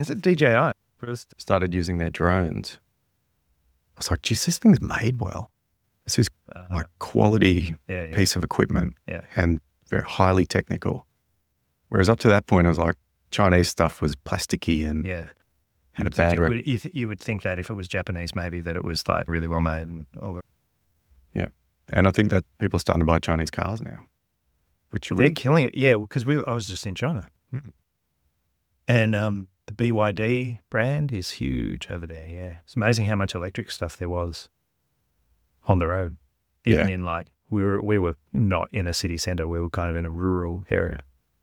Is it DJI? First started using their drones. I was like, geez, this thing's made well. This is like quality piece of equipment and very highly technical. Whereas up to that point, I was like, Chinese stuff was plasticky and had a bad You would think that if it was Japanese, maybe that it was like really well made. And all that. Yeah. And I think that people are starting to buy Chinese cars now. Which they're killing it. Yeah, because I was just in China. And the BYD brand is huge over there, yeah. It's amazing how much electric stuff there was on the road. Even in like, we were not in a city centre, we were kind of in a rural area.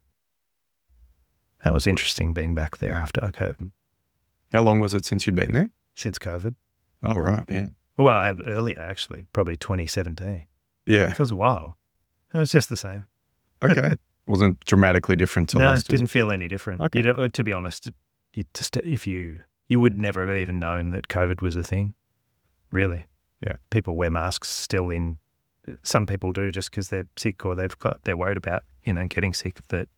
That was interesting being back there after COVID. How long was it since you'd been there? Since COVID. Oh, right, yeah. Well, earlier actually, probably 2017. Yeah. It was a while. It was just the same. Okay. Wasn't dramatically different to last. No, it didn't feel any different. Okay. To be honest, you would never have even known that COVID was a thing, really. Yeah. People wear masks still some people do just because they're sick or they're worried about, getting sick. But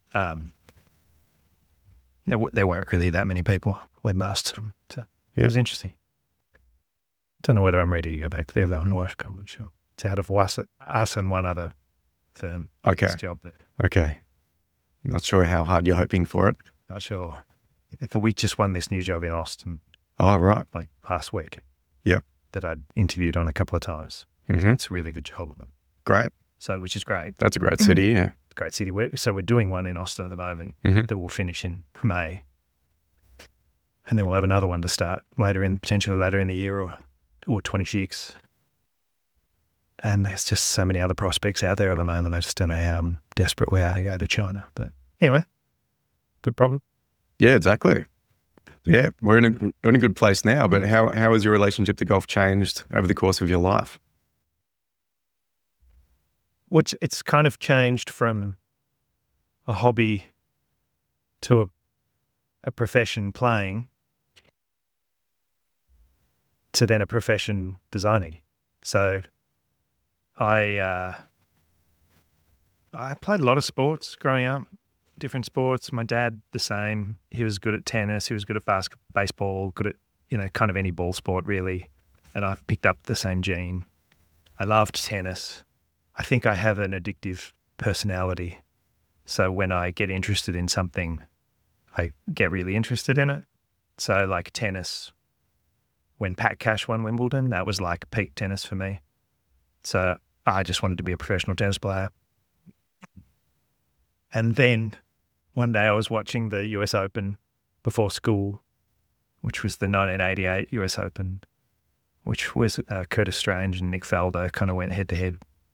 there weren't really that many people wear masks. So it was interesting. Don't know whether I'm ready to go back there though and work. I'm not sure. It's out of us and one other firm. Okay. Job there. Okay. Not sure how hard you're hoping for it. Not sure. We just won this new job in Austin. Oh, right. Like last week. Yep. That I'd interviewed on a couple of times. Mm-hmm. It's a really good job. Great. So, which is great. That's a great city, yeah. Great city. So we're doing one in Austin at the moment that will finish in May. And then we'll have another one to start potentially later in the year or 26. And there's just so many other prospects out there at the moment. I just don't know how desperate we are to go to China. But anyway, good problem. Yeah, exactly. Yeah, we're in a good place now. But how has your relationship to golf changed over the course of your life? It's kind of changed from a hobby to a profession playing to then a profession designing. So I played a lot of sports growing up, different sports. My dad, the same. He was good at tennis. He was good at baseball, good at, kind of any ball sport really. And I picked up the same gene. I loved tennis. I think I have an addictive personality. So when I get interested in something, I get really interested in it. So like tennis, when Pat Cash won Wimbledon, that was like peak tennis for me. So I just wanted to be a professional tennis player. And then one day I was watching the US Open before school, which was the 1988 US Open, which was Curtis Strange and Nick Faldo kind of went head to head.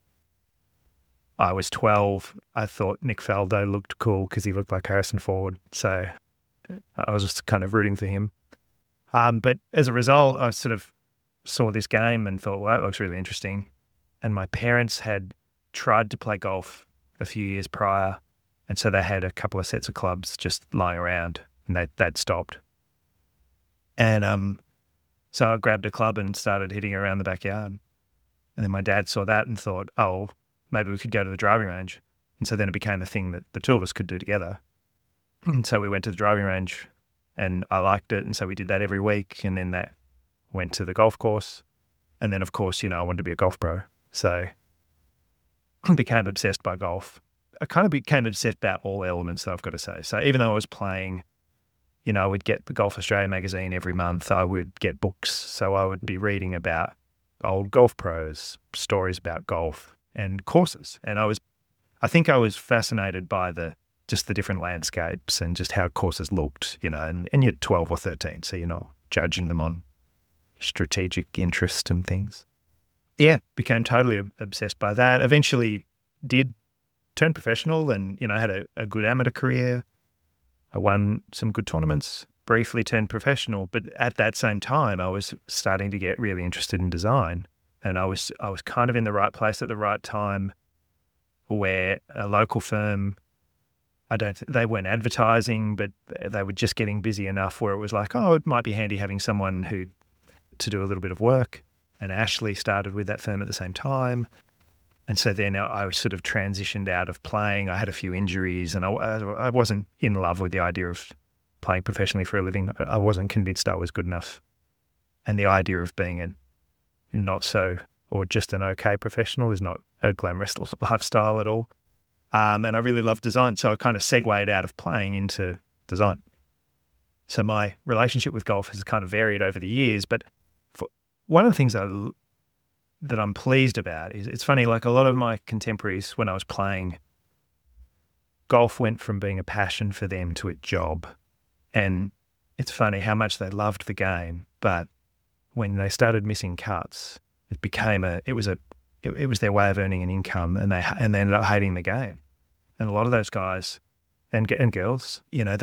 I was 12. I thought Nick Faldo looked cool because he looked like Harrison Ford. So I was just kind of rooting for him. But as a result, I sort of saw this game and thought, well, that looks really interesting. And my parents had tried to play golf a few years prior. And so they had a couple of sets of clubs just lying around and they'd stopped. And so I grabbed a club and started hitting around the backyard. And then my dad saw that and thought, oh, maybe we could go to the driving range. And so then it became a thing that the two of us could do together. And so we went to the driving range and I liked it. And so we did that every week. And then that went to the golf course. And then, of course, I wanted to be a golf pro. So I became obsessed by golf. I kind of became obsessed about all elements, though, I've got to say. So even though I was playing, I would get the Golf Australia magazine every month. I would get books. So I would be reading about old golf pros, stories about golf and courses. And I think I was fascinated by just the different landscapes and just how courses looked, and you're 12 or 13, so you're not judging them on strategic interest and things. Yeah, became totally obsessed by that. Eventually did turn professional and, had a good amateur career. I won some good tournaments, briefly turned professional. But at that same time, I was starting to get really interested in design. And I was kind of in the right place at the right time where a local firm, they weren't advertising, but they were just getting busy enough where it was like, oh, it might be handy having someone to do a little bit of work. And Ashley started with that firm at the same time. And so then I sort of transitioned out of playing. I had a few injuries and I wasn't in love with the idea of playing professionally for a living, I wasn't convinced I was good enough. And the idea of being a not so or just an okay professional is not a glamorous lifestyle at all. And I really love design. So I kind of segued out of playing into design. So my relationship with golf has kind of varied over the years. But one of the things that I'm pleased about is, it's funny, like a lot of my contemporaries when I was playing, golf went from being a passion for them to a job. And it's funny how much they loved the game, but when they started missing cuts, it became it was their way of earning an income, and they ended up hating the game. And a lot of those guys and girls, you know,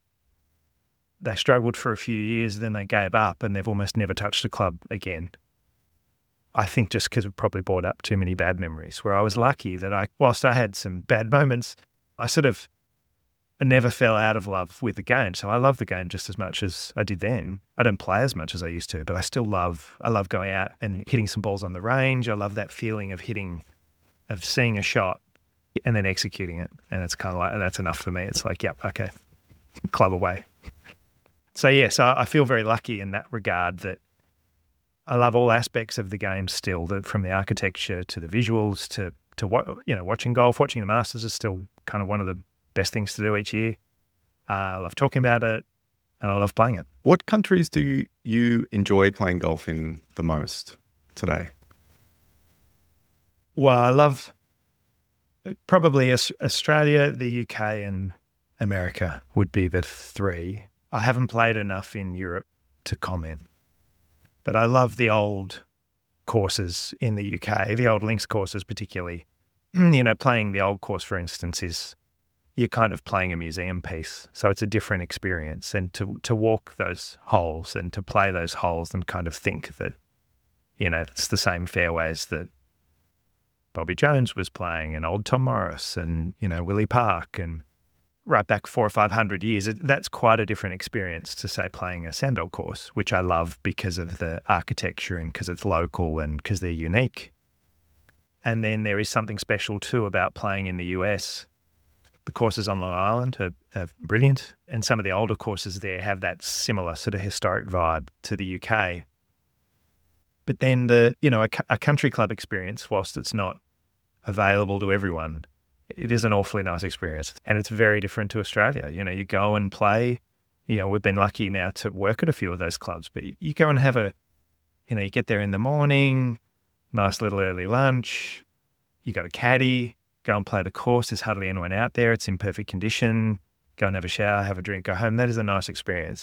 they struggled for a few years, then they gave up, and they've almost never touched a club again. I think just because it probably brought up too many bad memories, where I was lucky that whilst I had some bad moments, I never fell out of love with the game. So I love the game just as much as I did then. I don't play as much as I used to, but I love going out and hitting some balls on the range. I love that feeling of seeing a shot and then executing it. And it's kind of like, that's enough for me. It's like, yep, okay, club away. So I feel very lucky in that regard, that I love all aspects of the game still, from the architecture to the visuals to watching golf. Watching the Masters is still kind of one of the best things to do each year. I love talking about it, and I love playing it. What countries do you enjoy playing golf in the most today? Well, I love probably Australia, the UK, and America would be the three. I haven't played enough in Europe to comment, but I love the old courses in the UK, the old links courses particularly. You know, playing the old course, for instance, you're kind of playing a museum piece. So it's a different experience. And to walk those holes and to play those holes and kind of think that, you know, it's the same fairways that Bobby Jones was playing and old Tom Morris and, you know, Willie Park, and right back 400 or 500 years, that's quite a different experience to, say, playing a Sandveld course, which I love because of the architecture and because it's local and because they're unique. And then there is something special too about playing in the US. The courses on Long Island are brilliant, and some of the older courses there have that similar sort of historic vibe to the UK. But then a country club experience, whilst it's not available to everyone, it is an awfully nice experience, and it's very different to Australia. You know, you go and play. You know, we've been lucky now to work at a few of those clubs, but you go and you get there in the morning, nice little early lunch. You got a caddy. Go and play the course. There's hardly anyone out there. It's in perfect condition. Go and have a shower, have a drink, go home. That is a nice experience.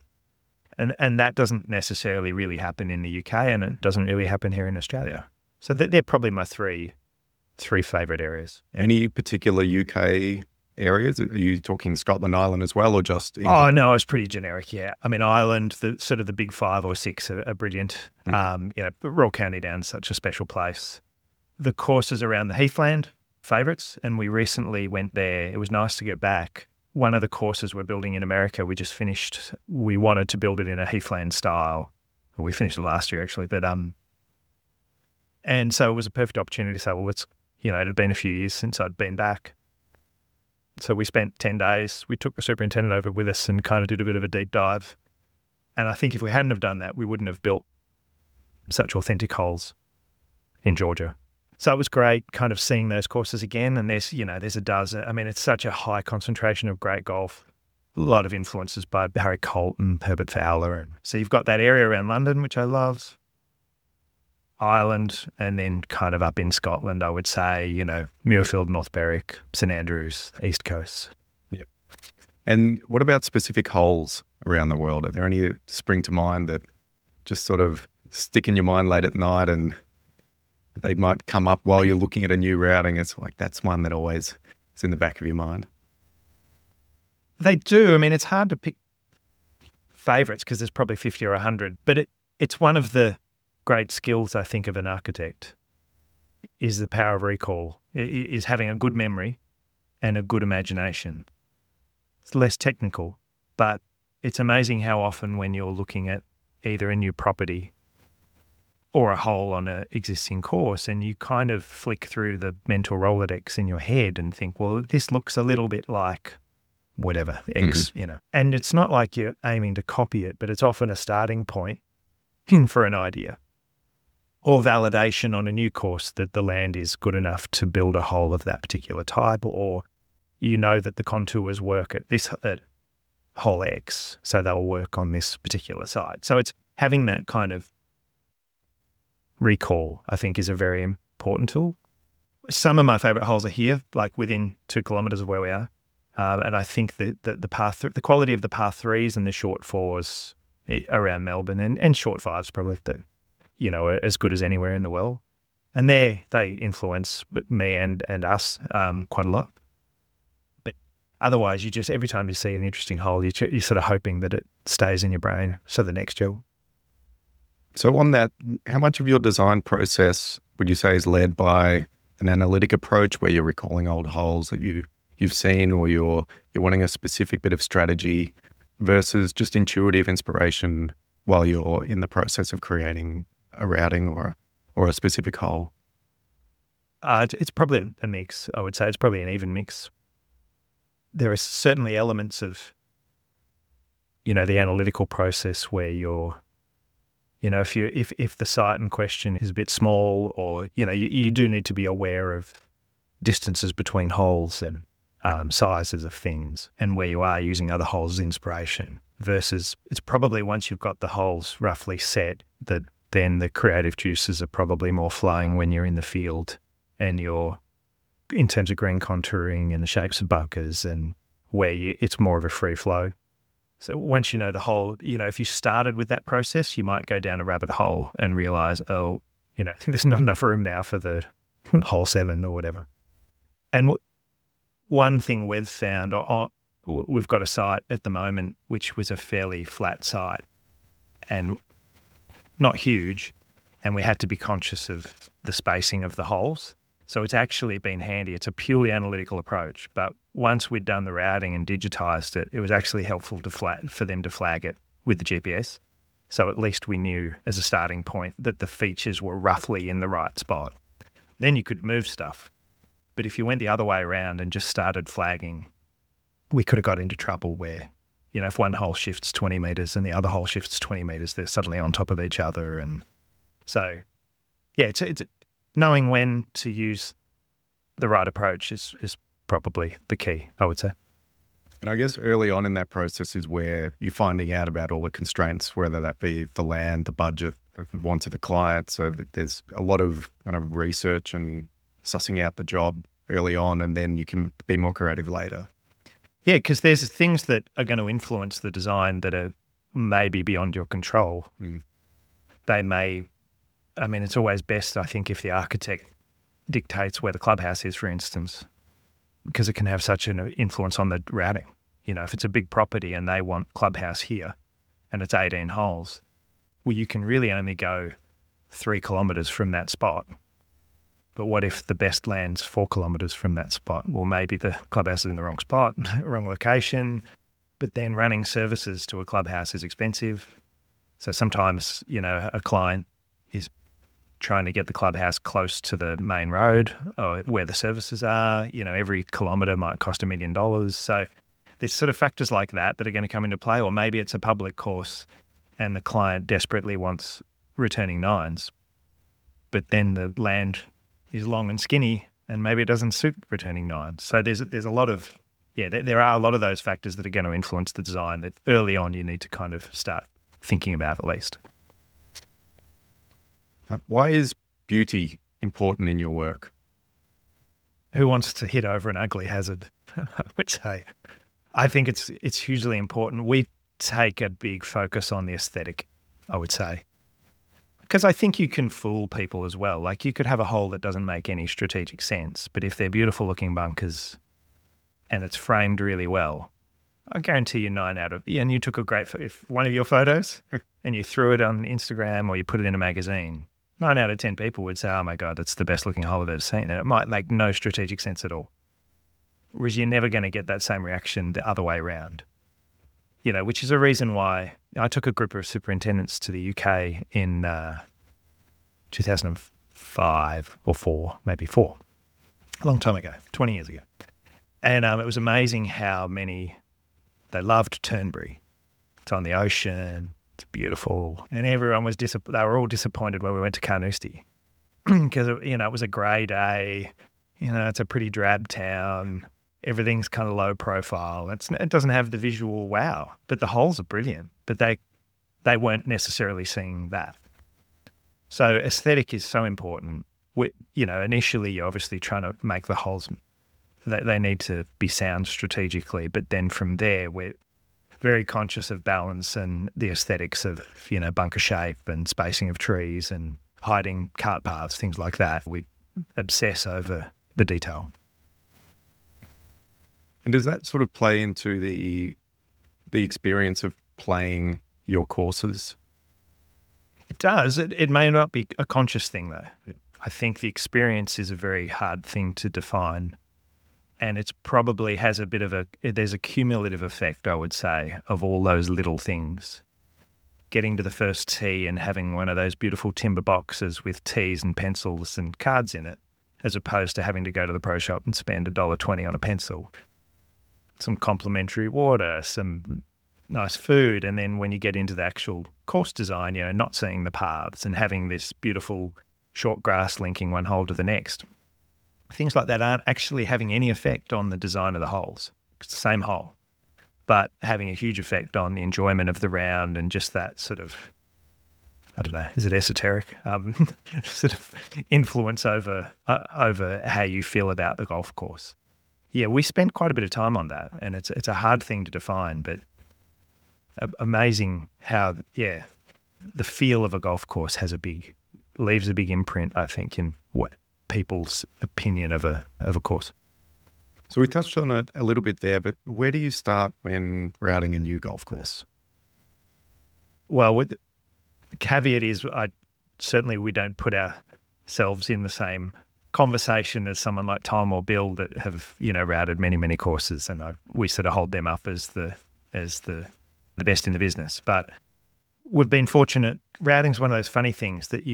And that doesn't necessarily really happen in the UK, and it doesn't really happen here in Australia. So they're probably my three favourite areas. Any particular UK areas? Are you talking Scotland, Ireland as well, or just England? Oh, no, it's pretty generic, yeah. I mean, Ireland, the sort of the big 5 or 6 are brilliant. Royal County Down's such a special place. The courses around the Heathland, favourites, and we recently went there. It was nice to get back. One of the courses we're building in America, we just finished. We wanted to build it in a Heathland style. Well, we finished it last year actually, but and so it was a perfect opportunity to say, well, it had been a few years since I'd been back. So we spent 10 days. We took the superintendent over with us and kind of did a bit of a deep dive. And I think if we hadn't have done that, we wouldn't have built such authentic holes in Georgia. So it was great kind of seeing those courses again. And there's a dozen. I mean, it's such a high concentration of great golf. A lot of influences by Barry Colton, Herbert Fowler. And so you've got that area around London, which I love, Ireland, and then kind of up in Scotland, I would say, Muirfield, North Berwick, St Andrews, East Coast. Yep. And what about specific holes around the world? Are there any that spring to mind that just sort of stick in your mind late at night and they might come up while you're looking at a new routing? It's like, that's one that always is in the back of your mind. They do. I mean, it's hard to pick favourites because there's probably 50 or 100, but it's one of the great skills, I think, of an architect is the power of recall, is having a good memory and a good imagination. It's less technical, but it's amazing how often when you're looking at either a new property or a hole on an existing course and you kind of flick through the mental Rolodex in your head and think, well, this looks a little bit like whatever, X, And it's not like you're aiming to copy it, but it's often a starting point for an idea or validation on a new course that the land is good enough to build a hole of that particular type, or that the contours work at hole X, so they'll work on this particular site. So it's having that kind of recall, I think, is a very important tool. Some of my favorite holes are here, like within 2 kilometers of where we are. And I think that the quality of the par 3s and the short 4s around Melbourne and short 5s probably are as good as anywhere in the world. And they influence me and us quite a lot. But otherwise, every time you see an interesting hole, you're sort of hoping that it stays in your brain. So the next year. So on that, how much of your design process would you say is led by an analytic approach where you're recalling old holes that you've seen, or you're wanting a specific bit of strategy, versus just intuitive inspiration while you're in the process of creating a routing or a specific hole? It's probably a mix, I would say. It's probably an even mix. There are certainly elements of, the analytical process where you're, if the site in question is a bit small, or, you do need to be aware of distances between holes and sizes of things, and where you are using other holes as inspiration, versus it's probably once you've got the holes roughly set that then the creative juices are probably more flowing when you're in the field and you're in terms of green contouring and the shapes of bunkers, and where it's more of a free flow. So once you know the hole, if you started with that process, you might go down a rabbit hole and realize, there's not enough room now for the hole 7 or whatever. And one thing we've found, we've got a site at the moment which was a fairly flat site and not huge, and we had to be conscious of the spacing of the holes. So it's actually been handy. It's a purely analytical approach, but once we'd done the routing and digitized it, it was actually helpful for them to flag it with the GPS. So at least we knew as a starting point that the features were roughly in the right spot. Then you could move stuff. But if you went the other way around and just started flagging, we could have got into trouble where, if one hole shifts 20 meters and the other hole shifts 20 meters, they're suddenly on top of each other. And so, it's knowing when to use the right approach is probably the key, I would say. And I guess early on in that process is where you're finding out about all the constraints, whether that be the land, the budget, the wants of the client. So there's a lot of kind of research and sussing out the job early on, and then you can be more creative later. Yeah, because there's things that are going to influence the design that are maybe beyond your control. They may, it's always best, I think, if the architect dictates where the clubhouse is, for instance, because it can have such an influence on the routing. If it's a big property and they want clubhouse here and it's 18 holes, well, you can really only go 3 kilometres from that spot. But what if the best land's 4 kilometres from that spot? Well, maybe the clubhouse is in the wrong spot, wrong location, but then running services to a clubhouse is expensive. So sometimes, a client is trying to get the clubhouse close to the main road or where the services are. Every kilometre might cost $1 million. So there's sort of factors like that are going to come into play. Or maybe it's a public course and the client desperately wants returning 9s, but then the land is long and skinny and maybe it doesn't suit returning 9s. So there's a lot of, there are a lot of those factors that are going to influence the design that early on you need to kind of start thinking about at least. Why is beauty important in your work? Who wants to hit over an ugly hazard? I would say. I think it's hugely important. We take a big focus on the aesthetic, I would say. Because I think you can fool people as well. Like you could have a hole that doesn't make any strategic sense, but if they're beautiful looking bunkers and it's framed really well, I guarantee you 9 out of, and you took if one of your photos and you threw it on Instagram or you put it in a magazine, 9 out of 10 people would say, oh my God, that's the best looking hole I've ever seen. And it might make no strategic sense at all. Whereas you're never going to get that same reaction the other way around. Which is a reason why I took a group of superintendents to the UK in 2005 or 4, maybe 4, a long time ago, 20 years ago. And it was amazing how many They loved Turnberry. It's on the ocean. It's beautiful. And everyone was they were all disappointed when we went to Carnoustie because, it was a grey day. It's a pretty drab town. Everything's kind of low profile. It doesn't have the visual wow, but the holes are brilliant. But they weren't necessarily seeing that. So aesthetic is so important. Initially you're obviously trying to make the holes, they need to be sound strategically, but then from there we're very conscious of balance and the aesthetics of, bunker shape and spacing of trees and hiding cart paths, things like that. We obsess over the detail. And does that sort of play into the experience of playing your courses? It does. It may not be a conscious thing, though. I think the experience is a very hard thing to define. And it's probably has there's a cumulative effect, I would say, of all those little things. Getting to the first tee and having one of those beautiful timber boxes with tees and pencils and cards in it, as opposed to having to go to the pro shop and spend $1.20 on a pencil. Some complimentary water, some nice food, and then when you get into the actual course design, not seeing the paths and having this beautiful short grass linking one hole to the next. Things like that aren't actually having any effect on the design of the holes. It's the same hole, but having a huge effect on the enjoyment of the round and just that sort of, I don't know, is it esoteric? Sort of influence over how you feel about the golf course. Yeah, we spent quite a bit of time on that, and it's a hard thing to define, but amazing how, the feel of a golf course leaves a big imprint, I think, in what people's opinion of a course. So we touched on it a little bit there, but where do you start when routing a new golf course? Well, the caveat is certainly we don't put ourselves in the same conversation as someone like Tom or Bill that have, routed many, many courses, and we sort of hold them up as the best in the business. But we've been fortunate. Routing's one of those funny things that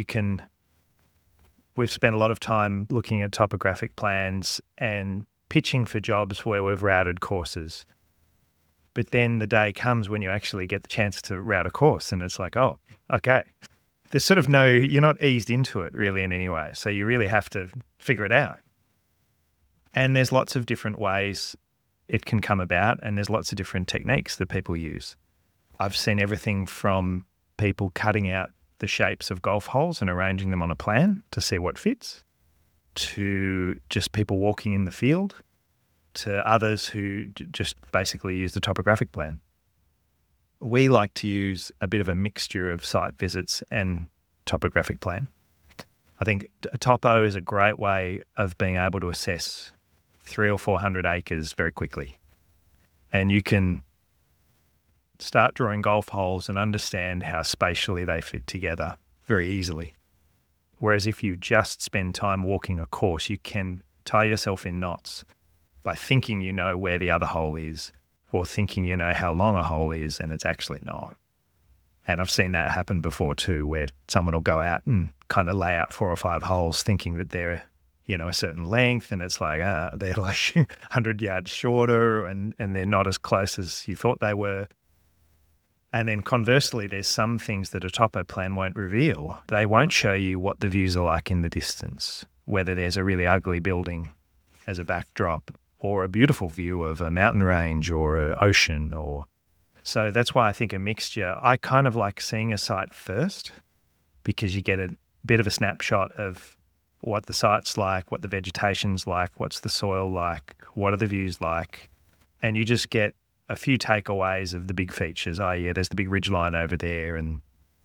we've spent a lot of time looking at topographic plans and pitching for jobs where we've routed courses. But then the day comes when you actually get the chance to route a course, and it's like, oh, okay. There's sort of you're not eased into it really in any way. So you really have to figure it out. And there's lots of different ways it can come about, and there's lots of different techniques that people use. I've seen everything from people cutting out the shapes of golf holes and arranging them on a plan to see what fits, to just people walking in the field, to others who just basically use the topographic plan. We like to use a bit of a mixture of site visits and topographic plan. I think a topo is a great way of being able to assess 300 or 400 acres very quickly. And you can start drawing golf holes and understand how spatially they fit together very easily. Whereas if you just spend time walking a course, you can tie yourself in knots by thinking you know where the other hole is, or thinking you know how long a hole is, and it's actually not. And I've seen that happen before too, where someone will go out and kind of lay out 4 or 5 holes thinking that they're, a certain length, and it's like, they're like 100 yards shorter and they're not as close as you thought they were. And then conversely, there's some things that a topo plan won't reveal. They won't show you what the views are like in the distance, whether there's a really ugly building as a backdrop or a beautiful view of a mountain range or an ocean. So that's why I think a mixture, I kind of like seeing a site first, because you get a bit of a snapshot of what the site's like, what the vegetation's like, what's the soil like, what are the views like, and you just get a few takeaways of the big features. Oh yeah, there's the big ridge line over there and,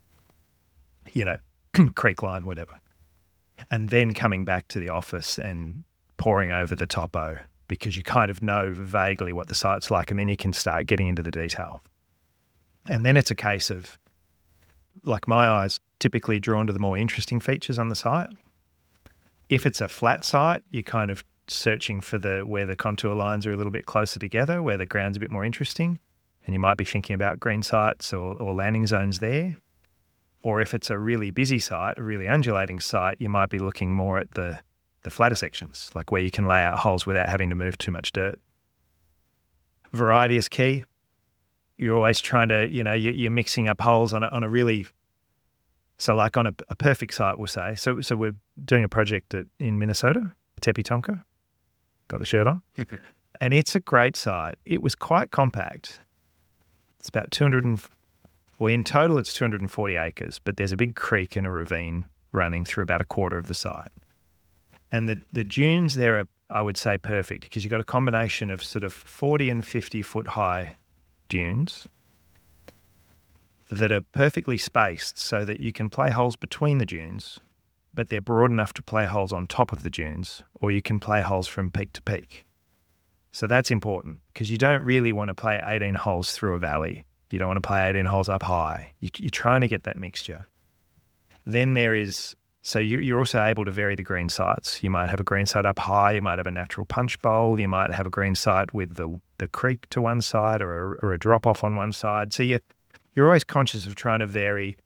creek line, whatever. And then coming back to the office and poring over the topo, because you kind of know vaguely what the site's like, and then you can start getting into the detail. And then it's a case of, like, my eyes typically drawn to the more interesting features on the site. If it's a flat site, you're kind of searching for where the contour lines are a little bit closer together, where the ground's a bit more interesting, and you might be thinking about green sites or landing zones there. Or if it's a really busy site, a really undulating site, you might be looking more at the flatter sections, like where you can lay out holes without having to move too much dirt. Variety is key. you're always trying to, you're mixing up holes on a really, so like on a perfect site, we'll say. So we're doing a project in Minnesota, Tepe Tonka, got the shirt on. And it's a great site. It was quite compact. It's about in total it's 240 acres, but there's a big creek and a ravine running through about a quarter of the site. And the dunes there are, I would say, perfect because you've got a combination of sort of 40 and 50 foot high dunes that are perfectly spaced so that you can play holes between the dunes, but they're broad enough to play holes on top of the dunes, or you can play holes from peak to peak. So that's important because you don't really want to play 18 holes through a valley. You don't want to play 18 holes up high. You're trying to get that mixture. Then so you're also able to vary the green sites. You might have a green site up high. You might have a natural punch bowl. You might have a green site with the creek to one side or a drop off on one side. So you're always conscious of trying to vary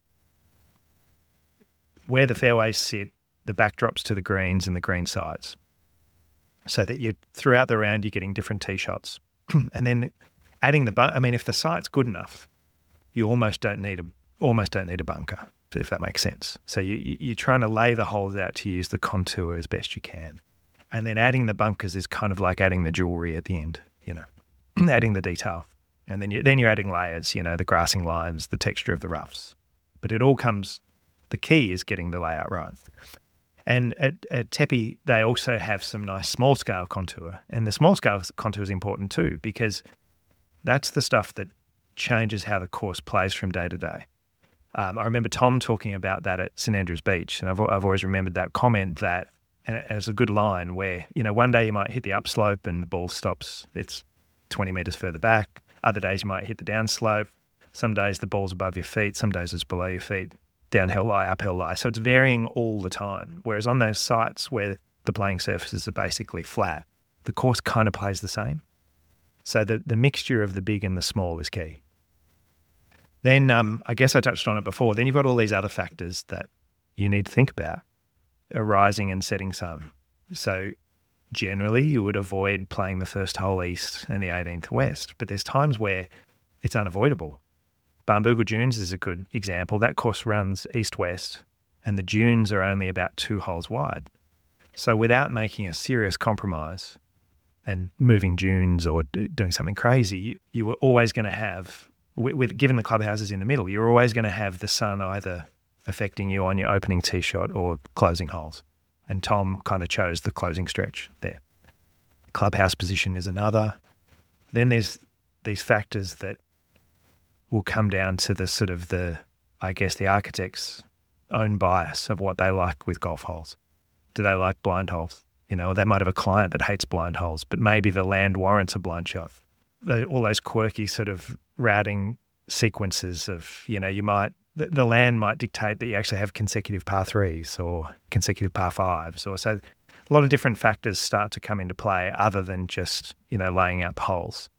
where the fairways sit, the backdrops to the greens and the green sides, so that throughout the round you're getting different tee shots. And then adding if the site's good enough, you almost don't need a bunker, if that makes sense. So you're trying to lay the holes out to use the contour as best you can. And then adding the bunkers is kind of like adding the jewelry at the end, adding the detail. And then you're adding layers, the grassing lines, the texture of the roughs. But the key is getting the layout right. And at Tepe, they also have some nice small scale contour. And the small scale contour is important too, because that's the stuff that changes how the course plays from day to day. I remember Tom talking about that at St Andrews Beach, and I've always remembered that comment that, and it's a good line where, one day you might hit the upslope and the ball stops, it's 20 metres further back. Other days you might hit the downslope. Some days the ball's above your feet, some days it's below your feet, downhill lie, uphill lie. So it's varying all the time. Whereas on those sites where the playing surfaces are basically flat, the course kind of plays the same. So the mixture of the big and the small is key. Then I guess I touched on it before. Then you've got all these other factors that you need to think about, a rising and setting sun. So generally you would avoid playing the first hole east and the 18th west, but there's times where it's unavoidable. Barnbougle Dunes is a good example. That course runs east-west and the dunes are only about 2 holes wide. So without making a serious compromise and moving dunes or doing something crazy, you were always going to have, given the clubhouses in the middle, you're always going to have the sun either affecting you on your opening tee shot or closing holes. And Tom kind of chose the closing stretch there. Clubhouse position is another. Then there's these factors that will come down to the architect's own bias of what they like with golf holes. Do they like blind holes? They might have a client that hates blind holes, but maybe the land warrants a blind shot. All those quirky sort of routing sequences of, the land might dictate that you actually have consecutive par 3s or consecutive par 5s. So a lot of different factors start to come into play other than just, laying out holes.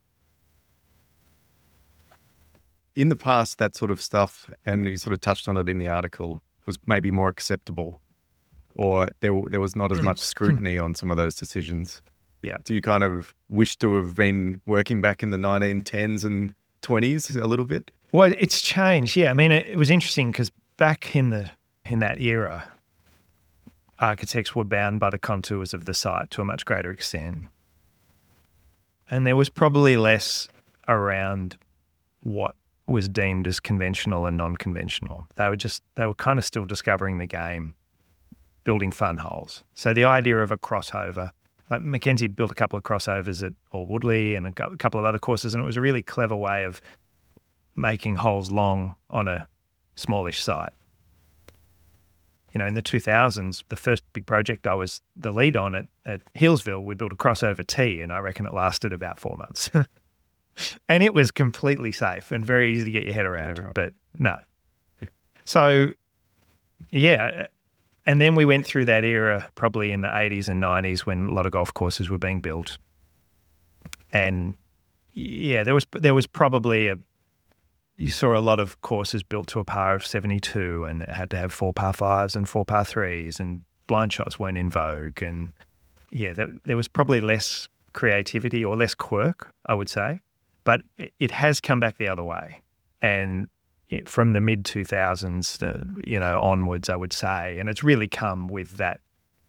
In the past, that sort of stuff, and you sort of touched on it in the article, was maybe more acceptable, or there was not as much scrutiny on some of those decisions. Yeah. Do you kind of wish to have been working back in the 1910s and 20s a little bit? Well, it's changed. Yeah. I mean, it was interesting because back in that era, architects were bound by the contours of the site to a much greater extent. And there was probably less around what was deemed as conventional and non-conventional. They were kind of still discovering the game, building fun holes. So the idea of a crossover, like Mackenzie built a couple of crossovers at All Woodley and a couple of other courses, and it was a really clever way of making holes long on a smallish site. In the 2000s, the first big project I was the lead on at Healesville, we built a crossover tee, and I reckon it lasted about 4 months. And it was completely safe and very easy to get your head around, but no. So, yeah. And then we went through that era probably in the 80s and 90s when a lot of golf courses were being built. And yeah, there was probably you saw a lot of courses built to a par of 72 and it had to have 4 par 5s and 4 par 3s and blind shots weren't in vogue. And yeah, there was probably less creativity or less quirk, I would say. But it has come back the other way. And from the mid 2000s, onwards, I would say, and it's really come with that,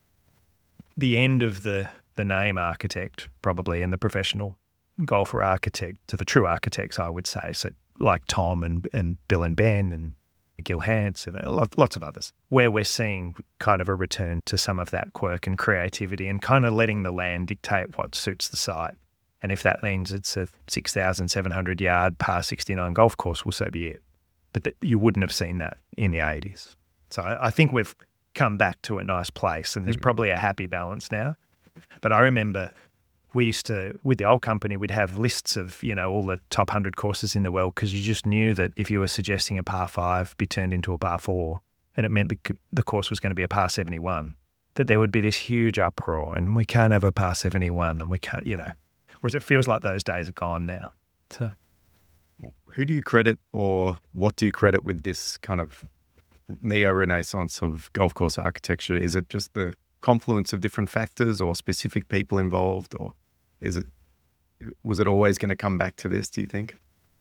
the end of the name architect probably, and the professional golfer architect to the true architects, I would say. So like Tom and Bill and Ben and Gil Hans and lots of others, where we're seeing kind of a return to some of that quirk and creativity and kind of letting the land dictate what suits the site. And if that means it's a 6,700 yard par 69 golf course, well, so be it. But you wouldn't have seen that in the 80s. So I think we've come back to a nice place, and there's probably a happy balance now. But I remember we used to, with the old company, we'd have lists of, all the top 100 courses in the world, because you just knew that if you were suggesting a par 5 be turned into a par 4, and it meant the course was going to be a par 71, that there would be this huge uproar, and we can't have a par 71, and we can't, whereas it feels like those days are gone now. So, who do you credit, or what do you credit with this kind of neo-renaissance of golf course architecture? Is it just the confluence of different factors or specific people involved, or was it always going to come back to this, do you think?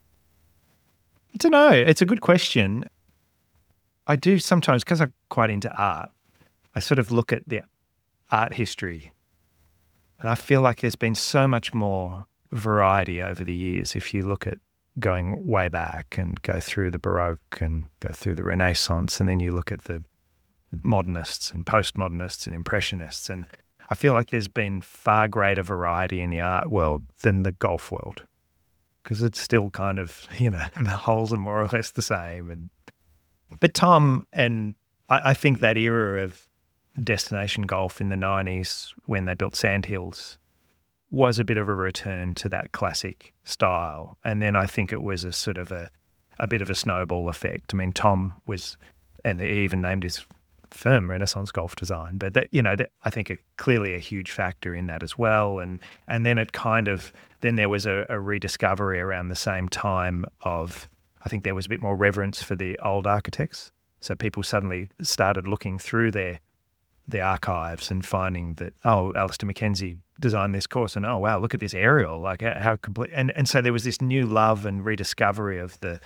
I don't know. It's a good question. I do sometimes, because I'm quite into art, I sort of look at the art history, and I feel like there's been so much more variety over the years. If you look at going way back and go through the Baroque and go through the Renaissance, and then you look at the modernists and postmodernists and impressionists, and I feel like there's been far greater variety in the art world than the golf world, because it's still kind of, the holes are more or less the same. But Tom, and I think that era of destination golf in the 90s when they built Sandhills was a bit of a return to that classic style. And then I think it was a sort of a bit of a snowball effect. I mean, Tom was, and he even named his firm Renaissance Golf Design, but that, I think clearly a huge factor in that as well. And then it then there was a rediscovery around the same time of, I think there was a bit more reverence for the old architects. So people suddenly started looking through the archives and finding that, Alistair Mackenzie designed this course, and wow, look at this aerial, like how complete. And so there was this new love and rediscovery of the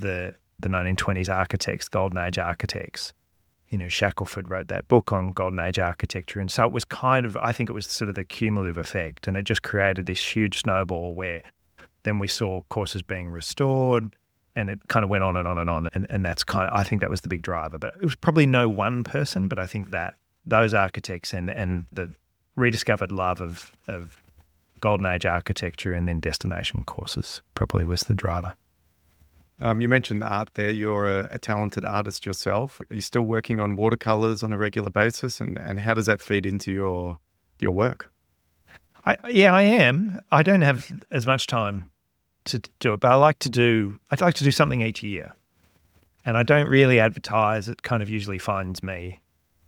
1920s architects, Golden Age architects. Shackelford wrote that book on Golden Age architecture. And so it was I think it was sort of the cumulative effect, and it just created this huge snowball where then we saw courses being restored, and it kind of went on and on and on. And that's I think that was the big driver. But it was probably no one person, but I think that those architects and the rediscovered love of Golden Age architecture and then destination courses probably was the driver. You mentioned art there. You're a talented artist yourself. Are you still working on watercolors on a regular basis? And how does that feed into your work? I am. I don't have as much time to do it, but I'd like to do something each year. And I don't really advertise. It kind of usually finds me.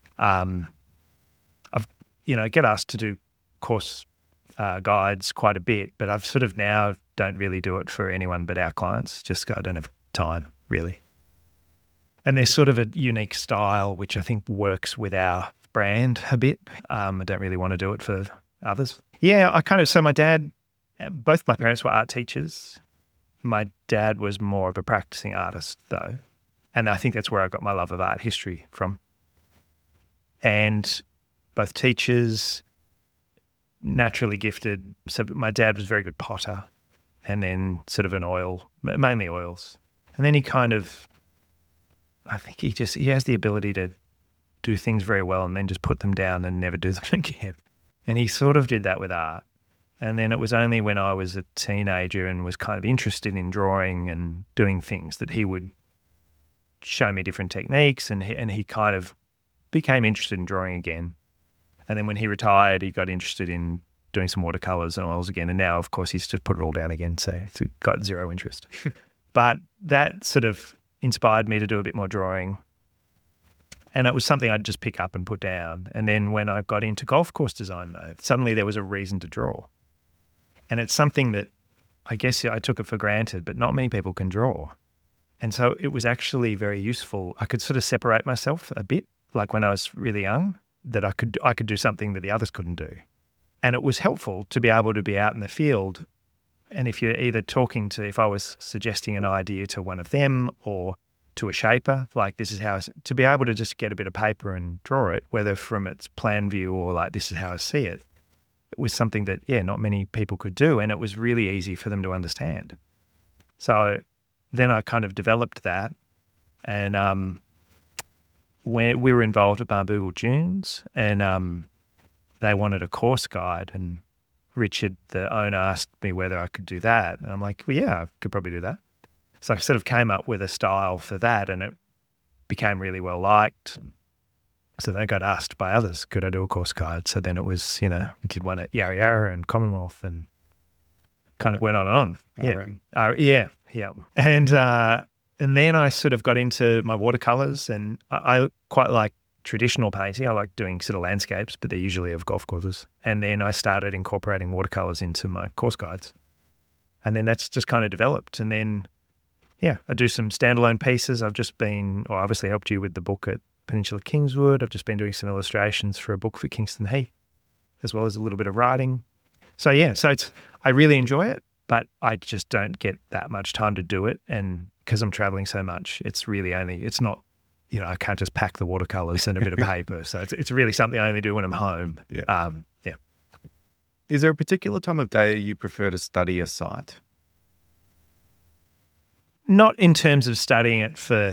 I get asked to do course guides quite a bit, but I've sort of now don't really do it for anyone but our clients. Just I don't have time, really. And there's sort of a unique style which I think works with our brand a bit. I don't really want to do it for others. Yeah, so my dad, both my parents were art teachers. My dad was more of a practicing artist though. And I think that's where I got my love of art history from. And both teachers, naturally gifted. So my dad was a very good potter, and then sort of mainly oils. And then I think he has the ability to do things very well and then just put them down and never do them again. And he sort of did that with art. And then it was only when I was a teenager and was kind of interested in drawing and doing things that he would show me different techniques, and he kind of became interested in drawing again. And then when he retired, he got interested in doing some watercolors and oils again. And now, of course, he's just put it all down again. So it's got zero interest. But that sort of inspired me to do a bit more drawing. And it was something I'd just pick up and put down. And then when I got into golf course design, though, suddenly there was a reason to draw. And it's something that I guess I took it for granted, but not many people can draw. And so it was actually very useful. I could sort of separate myself a bit, like when I was really young, that I could do something that the others couldn't do. And it was helpful to be able to be out in the field And if you're either if I was suggesting an idea to one of them or to a shaper, like this is how, to be able to just get a bit of paper and draw it, whether from its plan view or like this is how I see it, it was something that, not many people could do. And it was really easy for them to understand. So then I kind of developed that. And when we were involved at Barnbougle Dunes, and they wanted a course guide, and Richard, the owner, asked me whether I could do that. And I'm like, well, yeah, I could probably do that. So I sort of came up with a style for that, and it became really well liked. So then I got asked by others, could I do a course guide? So then it was, we did one at Yarra Yarra and Commonwealth, and kind of went on and on. Yeah. And then I sort of got into my watercolours, and I quite like traditional painting. I like doing sort of landscapes, but they're usually of golf courses. And then I started incorporating watercolours into my course guides. And then that's just kind of developed. And then, I do some standalone pieces. I've just been, obviously helped you with the book at Peninsula Kingswood. I've just been doing some illustrations for a book for Kingston Heath, as well as a little bit of writing. So I really enjoy it, but I just don't get that much time to do it. And because I'm traveling so much, it's not, I can't just pack the watercolors and a bit of paper. So it's really something I only do when I'm home. Yeah. Is there a particular time of day you prefer to study a site? Not in terms of studying it for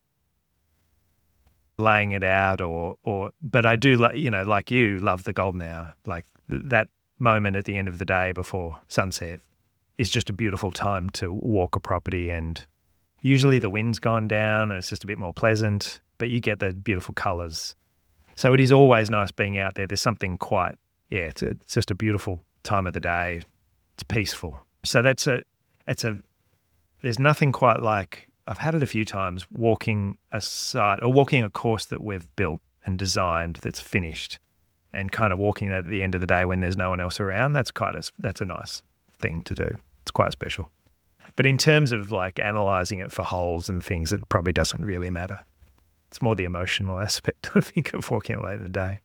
laying it out but I do, like you, love the golden hour. Like that moment at the end of the day before sunset is just a beautiful time to walk a property, and usually the wind's gone down and it's just a bit more pleasant, but you get the beautiful colours. So it is always nice being out there. There's something quite, it's just a beautiful time of the day. It's peaceful. So there's nothing quite like, I've had it a few times, walking a site or walking a course that we've built and designed that's finished, and kind of walking that at the end of the day when there's no one else around. That's a nice thing to do. It's quite special. But in terms of like analysing it for holes and things, it probably doesn't really matter. It's more the emotional aspect, I think, of walking it late in the day.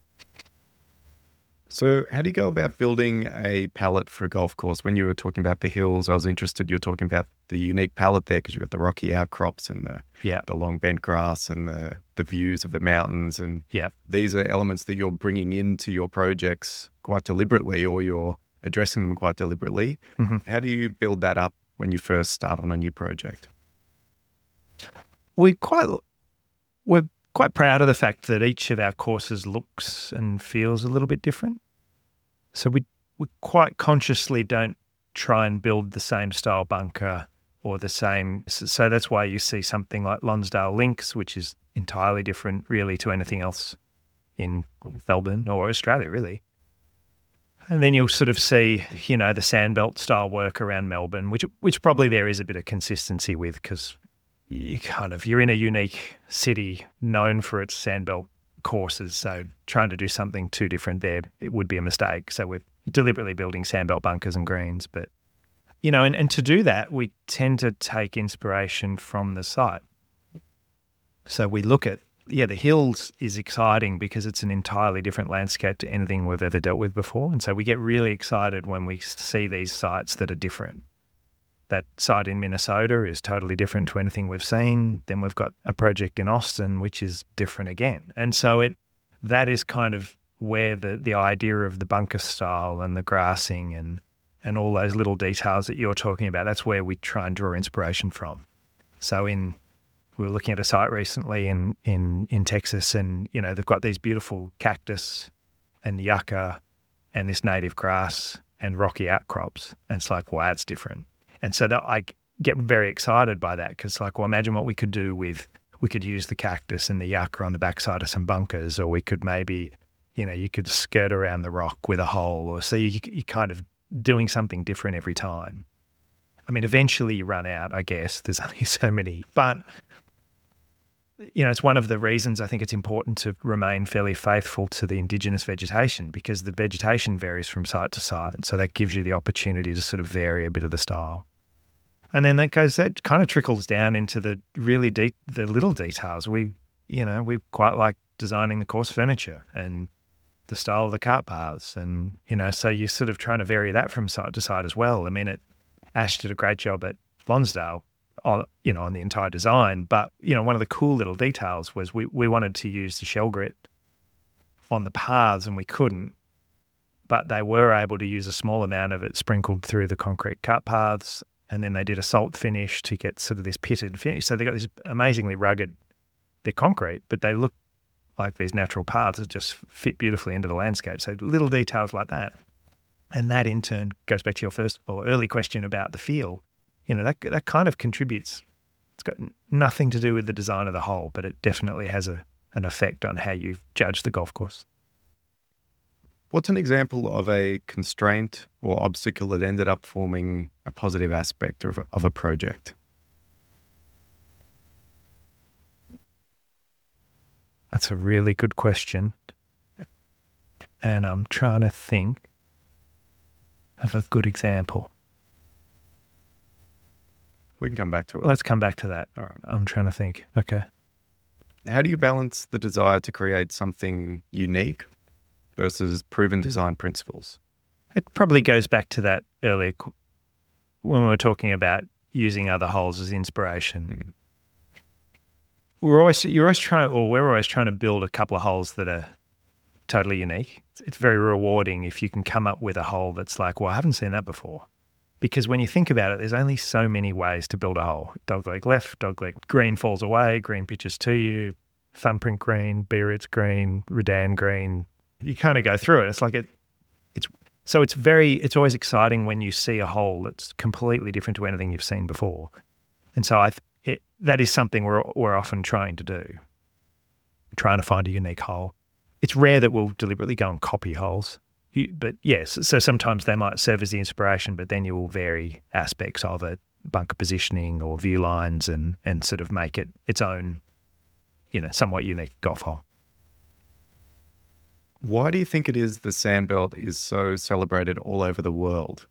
So how do you go about building a palette for a golf course? When you were talking about the hills, I was interested, you were talking about the unique palette there because you've got the rocky outcrops and the long bent grass and the views of the mountains. And these are elements that you're bringing into your projects quite deliberately, or you're addressing them quite deliberately. Mm-hmm. How do you build that up when you first start on a new project? We're quite proud of the fact that each of our courses looks and feels a little bit different. So we quite consciously don't try and build the same style bunker or the same. So that's why you see something like Lonsdale Links, which is entirely different really to anything else in Melbourne or Australia, really. And then you'll sort of see, the sandbelt style work around Melbourne, which probably there is a bit of consistency with, because you're in a unique city known for its sandbelt courses. So trying to do something too different there, it would be a mistake. So we're deliberately building sandbelt bunkers and greens. But, and to do that, we tend to take inspiration from the site. So we look at, the hills is exciting because it's an entirely different landscape to anything we've ever dealt with before. And so we get really excited when we see these sites that are different. That site in Minnesota is totally different to anything we've seen. Then we've got a project in Austin, which is different again. And so that is kind of where the idea of the bunker style and the grassing and all those little details that you're talking about, that's where we try and draw inspiration from. So we were looking at a site recently in Texas, and, they've got these beautiful cactus and yucca and this native grass and rocky outcrops. And it's like, wow, it's different. And so I get very excited by that, because imagine what we could do we could use the cactus and the yucca on the backside of some bunkers, or we could maybe, you could skirt around the rock with a hole, or so you kind of doing something different every time. I mean, eventually you run out, I guess. There's only so many. But, it's one of the reasons I think it's important to remain fairly faithful to the indigenous vegetation, because the vegetation varies from site to site. So that gives you the opportunity to sort of vary a bit of the style. And then that kind of trickles down into the really the little details. We quite like designing the course furniture, and the style of the cart paths. And, so you're sort of trying to vary that from side to side as well. I mean, Ash did a great job at Lonsdale on the entire design. But, one of the cool little details was we wanted to use the shell grit on the paths and we couldn't. But they were able to use a small amount of it sprinkled through the concrete cart paths. And then they did a salt finish to get sort of this pitted finish. So they got this amazingly rugged, they're concrete, but they look like these natural paths that just fit beautifully into the landscape. So little details like that. And that in turn goes back to your first or early question about the feel. That kind of contributes. It's got nothing to do with the design of the hole, but it definitely has an effect on how you judge the golf course. What's an example of a constraint or obstacle that ended up forming a positive aspect of a project? That's a really good question. And I'm trying to think of a good example. We can come back to it. Let's come back to that. All right. I'm trying to think. Okay. How do you balance the desire to create something unique versus proven design principles? It probably goes back to that earlier when we were talking about using other holes as inspiration. Mm-hmm. We're always trying to build a couple of holes that are totally unique. It's very rewarding if you can come up with a hole that's like, well, I haven't seen that before. Because when you think about it, there's only so many ways to build a hole. Dogleg left, dogleg green falls away, green pitches to you, thumbprint green, Biarritz green, Redan green. You kind of go through it. It's like it's always exciting when you see a hole that's completely different to anything you've seen before. And so that is something we're often trying to do, trying to find a unique hole. It's rare that we'll deliberately go and copy holes, but yes, so sometimes they might serve as the inspiration, but then you will vary aspects of it, bunker positioning or view lines, and sort of make it its own, somewhat unique golf hole. Why do you think it is the Sandbelt is so celebrated all over the world?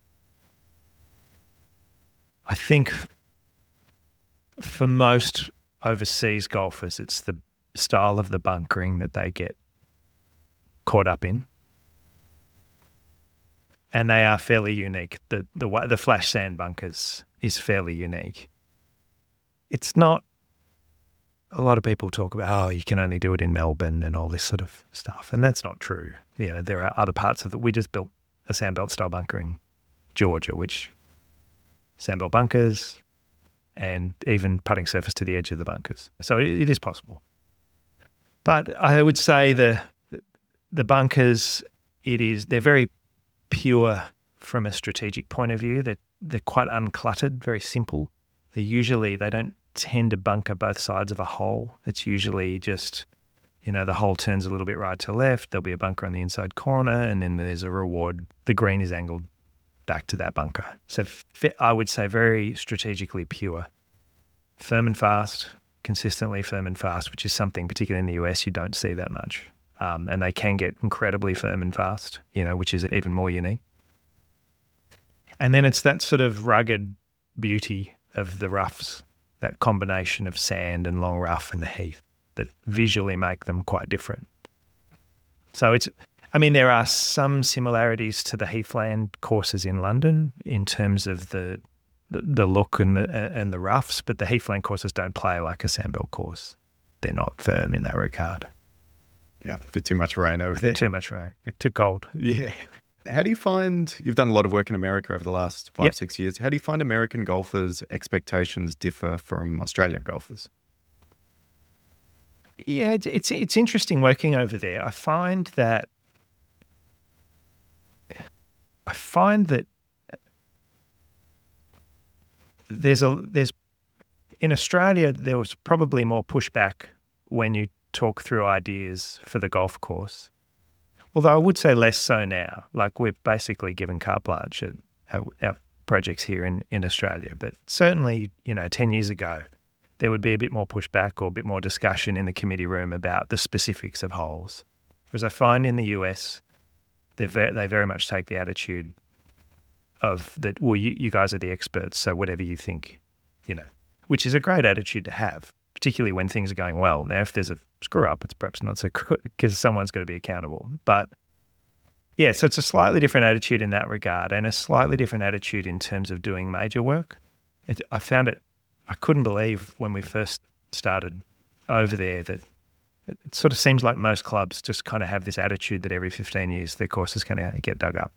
I think for most overseas golfers, it's the style of the bunkering that they get caught up in. And they are fairly unique. The flash sand bunkers is fairly unique. It's not, a lot of people talk about, you can only do it in Melbourne and all this sort of stuff. And that's not true. There are other parts of it. We just built a Sandbelt style bunker in Georgia, which Sandbelt bunkers and even putting surface to the edge of the bunkers. So it is possible. But I would say the bunkers, they're very pure from a strategic point of view. They're quite uncluttered, very simple. They don't tend to bunker both sides of a hole. It's usually just, the hole turns a little bit right to left. There'll be a bunker on the inside corner, and then there's a reward. The green is angled back to that bunker. So I would say very strategically pure. Firm and fast, consistently firm and fast, which is something, particularly in the US, you don't see that much. And they can get incredibly firm and fast, which is even more unique. And then it's that sort of rugged beauty of the roughs, that combination of sand and long rough and the heath that visually make them quite different. So there are some similarities to the Heathland courses in London in terms of the look and the roughs, but the Heathland courses don't play like a Sandbelt course. They're not firm in that regard. Yeah, a bit too much rain over there. Too much rain. Too cold. Yeah. How do you find, you've done a lot of work in America over the last 5-6 years. How do you find American golfers' expectations differ from Australian golfers? Yeah, it's interesting working over there. I find that there's in Australia there was probably more pushback when you talk through ideas for the golf course. Although I would say less so now. Like we've basically given carte blanche at our projects here in Australia. But certainly, 10 years ago, there would be a bit more pushback or a bit more discussion in the committee room about the specifics of holes. Whereas I find in the US, they very much take the attitude of that, well, you guys are the experts, so whatever you think, which is a great attitude to have, particularly when things are going well. Now, if there's a screw up, it's perhaps not so good because someone's got to be accountable. But yeah, so it's a slightly different attitude in that regard, and a slightly different attitude in terms of doing major work. I found it, I couldn't believe when we first started over there that it sort of seems like most clubs just kind of have this attitude that every 15 years their course is going to get dug up.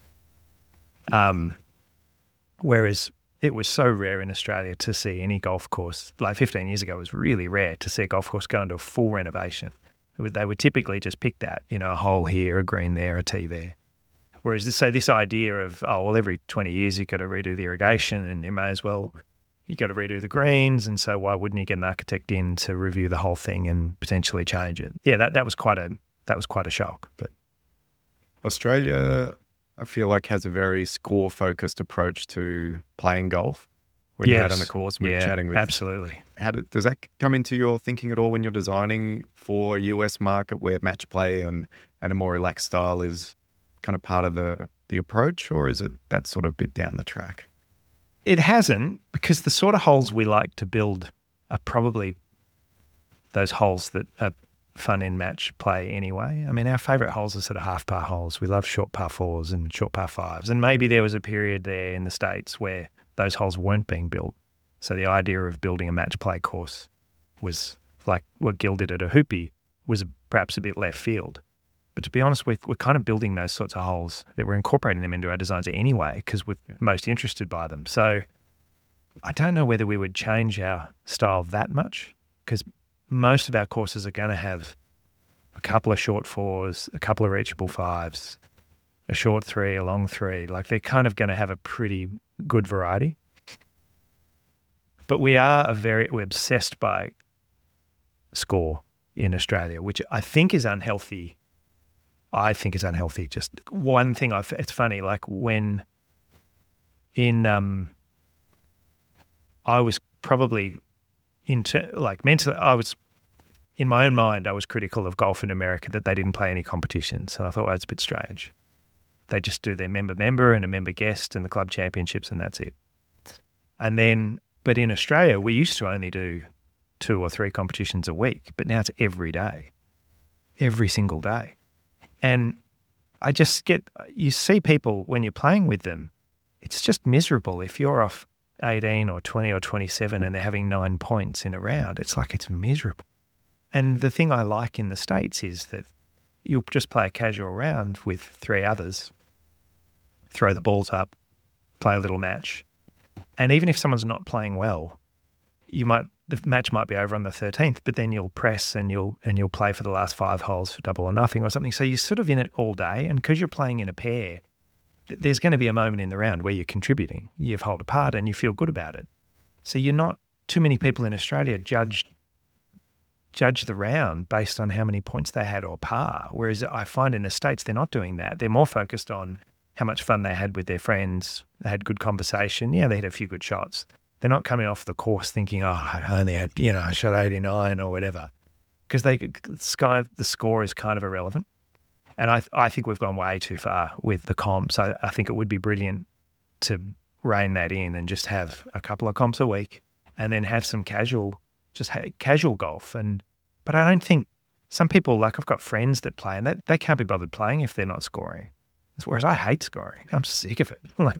Whereas it was so rare in Australia to see any golf course, like 15 years ago, it was really rare to see a golf course go into a full renovation. They would typically just pick that, a hole here, a green there, a tee there. Whereas this idea of, every 20 years you've got to redo the irrigation and you may as well, you've got to redo the greens, and so why wouldn't you get an architect in to review the whole thing and potentially change it? Yeah, that was quite a shock. But Australia, I feel like, has a very score-focused approach to playing golf. When you're out on the course, when you're chatting with... Absolutely. Does that come into your thinking at all when you're designing for a US market where match play and a more relaxed style is kind of part of the approach, or is it that sort of bit down the track? It hasn't, because the sort of holes we like to build are probably those holes that are fun in match play anyway. I mean, our favourite holes are sort of half par holes. We love short par fours and short par fives. And maybe there was a period there in the States where those holes weren't being built. So the idea of building a match play course was like what Gil did at a Hoopy was perhaps a bit left field. But to be honest, we're kind of building those sorts of holes, that we're incorporating them into our designs anyway because we're most interested by them. So I don't know whether we would change our style that much, because most of our courses are going to have a couple of short fours, a couple of reachable fives, a short three, a long three. Like they're kind of going to have a pretty good variety. But we're obsessed by score in Australia, which I think is unhealthy. Just one thing, it's funny, like when I was probably mentally, I was, in my own mind, I was critical of golf in America that they didn't play any competitions. And I thought, it's a bit strange. They just do their member and a member guest and the club championships, and that's it. And then, but in Australia, we used to only do 2 or 3 competitions a week, but now it's every day, every single day. And you see people when you're playing with them, it's just miserable. If you're off 18 or 20 or 27 and they're having 9 points in a round, it's like it's miserable. And the thing I like in the States is that you'll just play a casual round with 3 others, throw the balls up, play a little match. And even if someone's not playing well, the match might be over on the 13th, but then you'll press and you'll play for the last 5 holes for double or nothing or something. So you're sort of in it all day. And because you're playing in a pair, there's going to be a moment in the round where you're contributing. You've held apart and you feel good about it. So you're not, too many people in Australia judge the round based on how many points they had or par. Whereas I find in the States, they're not doing that. They're more focused on how much fun they had with their friends. They had good conversation. Yeah, they had a few good shots. They're not coming off the course thinking, I only had, I shot 89 or whatever. Because the score is kind of irrelevant. And I think we've gone way too far with the comps. I think it would be brilliant to rein that in and just have a couple of comps a week and then have some casual golf. But I don't think some people, like I've got friends that play and they can't be bothered playing if they're not scoring. Whereas I hate scoring. I'm sick of it. Like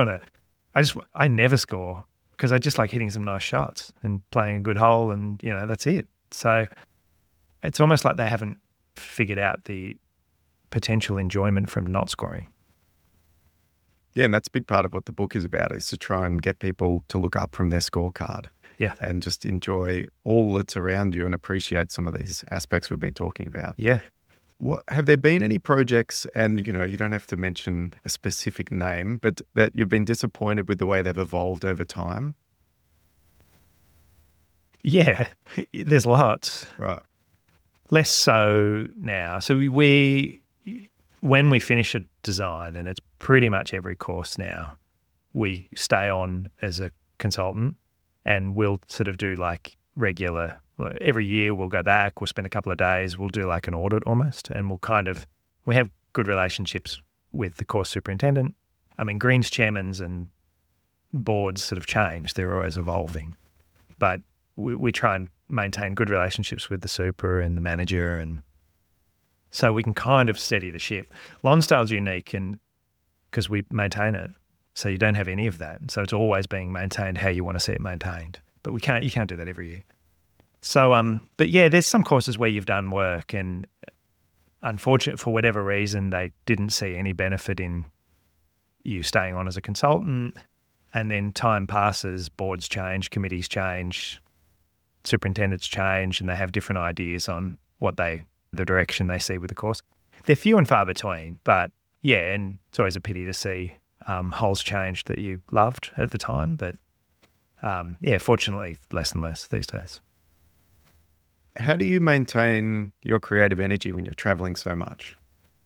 I never score because I just like hitting some nice shots and playing a good hole and, that's it. So it's almost like they haven't figured out the potential enjoyment from not scoring. Yeah, and that's a big part of what the book is about, is to try and get people to look up from their scorecard. Yeah. And just enjoy all that's around you and appreciate some of these aspects we've been talking about. Yeah. Have there been any projects, and you don't have to mention a specific name, but that you've been disappointed with the way they've evolved over time? Yeah, there's lots. Right. Less so now. So when we finish a design, and it's pretty much every course now, we stay on as a consultant and we'll sort of do like regular, every year we'll go back, we'll spend a couple of days, we'll do like an audit almost, and we have good relationships with the course superintendent. I mean, greens chairmans and boards sort of change. They're always evolving. But we try and maintain good relationships with the super and the manager, and so we can kind of steady the ship. Lonsdale's unique and because we maintain it, so you don't have any of that. So it's always being maintained how you want to see it maintained. But you can't do that every year. So, but yeah, there's some courses where you've done work and unfortunate for whatever reason, they didn't see any benefit in you staying on as a consultant. And then time passes, boards change, committees change, superintendents change, and they have different ideas on the direction they see with the course. They're few and far between, but yeah, and it's always a pity to see holes change that you loved at the time. But yeah, fortunately, less and less these days. How do you maintain your creative energy when you're traveling so much?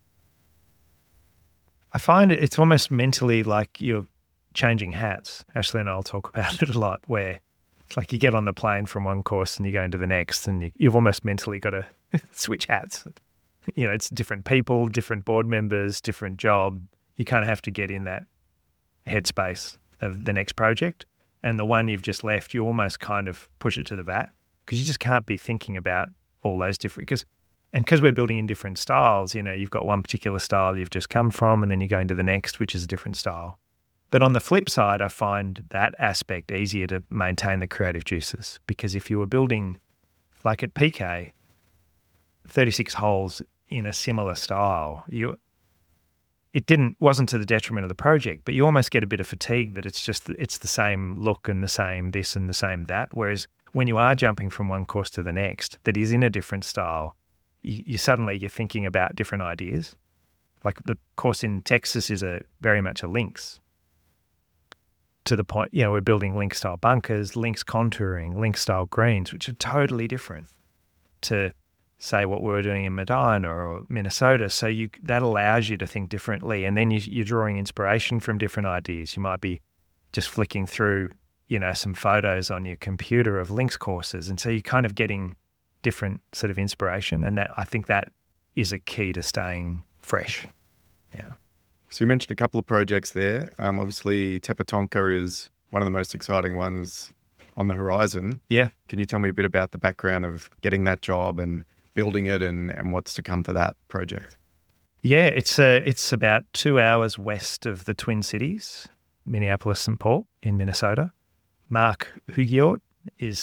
I find it's almost mentally like you're changing hats. Ashley and I'll talk about it a lot, where it's like you get on the plane from one course and you go into the next, and you've almost mentally got to switch hats. You know, it's different people, different board members, different job. You kind of have to get in that headspace of the next project. And the one you've just left, you almost kind of push it to the vat, because you just can't be thinking about all those different, because we're building in different styles, you know, you've got one particular style you've just come from, and then you go into the next, which is a different style. But on the flip side, I find that aspect easier to maintain the creative juices, because if you were building, like at PK, 36 holes in a similar style, wasn't to the detriment of the project, but you almost get a bit of fatigue that it's the same look and the same this and the same that. Whereas when you are jumping from one course to the next that is in a different style, you're thinking about different ideas. Like the course in Texas is very much a links, to the point, you know, we're building link style bunkers, links contouring, link style greens, which are totally different to say what we were doing in Medina or Minnesota. So that allows you to think differently. And then you're drawing inspiration from different ideas. You might be just flicking through, you know, some photos on your computer of links courses. And so you're kind of getting different sort of inspiration. And I think that is a key to staying fresh. Yeah. So you mentioned a couple of projects there. Obviously, Tepa Tonka is one of the most exciting ones on the horizon. Yeah. Can you tell me a bit about the background of getting that job and building it and what's to come for that project? Yeah, it's about 2 hours west of the Twin Cities, Minneapolis, St. Paul in Minnesota. Mark Hugiort is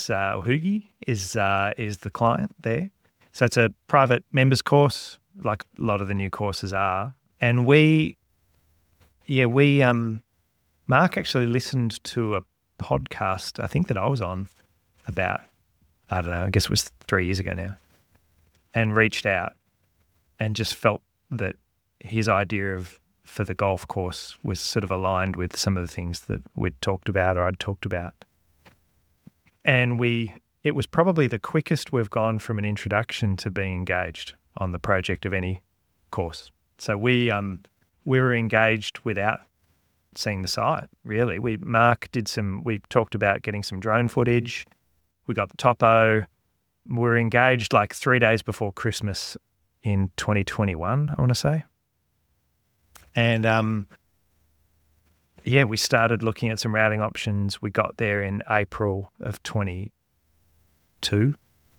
the client there. So it's a private members course, like a lot of the new courses are. And Mark actually listened to a podcast, I think that I was on about, I don't know, I guess it was 3 years ago now, and reached out and just felt that his idea for the golf course was sort of aligned with some of the things that we'd talked about or I'd talked about. And it was probably the quickest we've gone from an introduction to being engaged on the project of any course. So we were engaged without seeing the site, really. We talked about getting some drone footage. We got the topo. We were engaged like 3 days before Christmas in 2021, I want to say. And we started looking at some routing options. We got there in April of 22